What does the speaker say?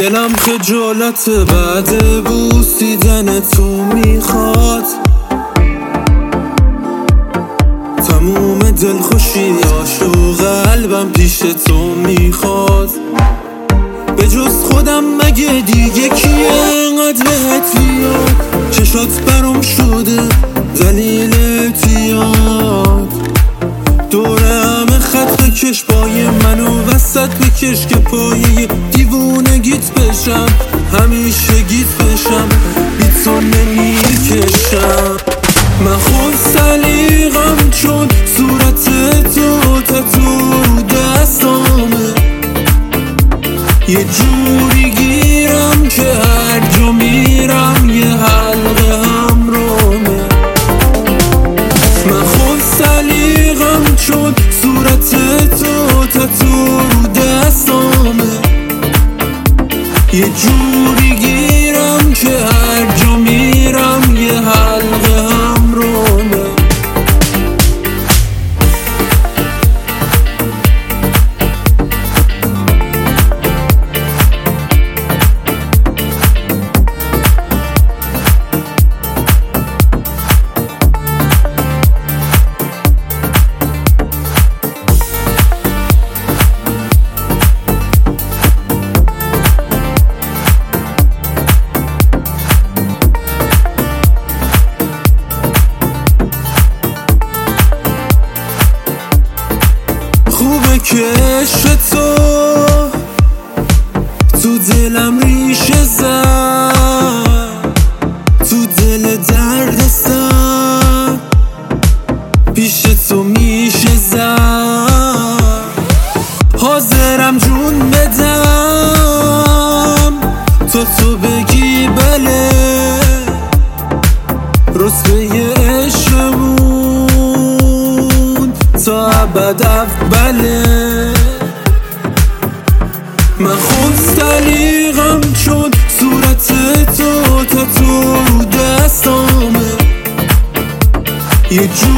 دلم خجالت بعد بوسیدن تو میخواد، تموم دلخوشیاش و قلبم پیش تو میخواد. به جز خودم مگه دیگه کیه انقدر بهت بیاد؟ چشات برام شده دلیل اعتیاد، دور همه خط بکش پای منو وسط بکش که پایه دیوونگیت بشم، همیشه گیت بشم بی تو نمیکشم. من خود سلیقم چون صورت تو تتو رو دستامه، یه جوری گیرم که هر جا میرم یه حلقه همرامه. من خود سلیقم چون صورت تو تتو رو دستامه، یه جوری گیرم که هر جا میرم یه حلقه همرامه. خوبه که عشق تو دلم ریشه زد، تو دل درد سر پیش تو میشه زد. حاضرم جون بدم تو بگی بله، رتبه عشقمون تا ابد اوله. من خود سلیقم چون صورت تو تتو رو دستامه، یه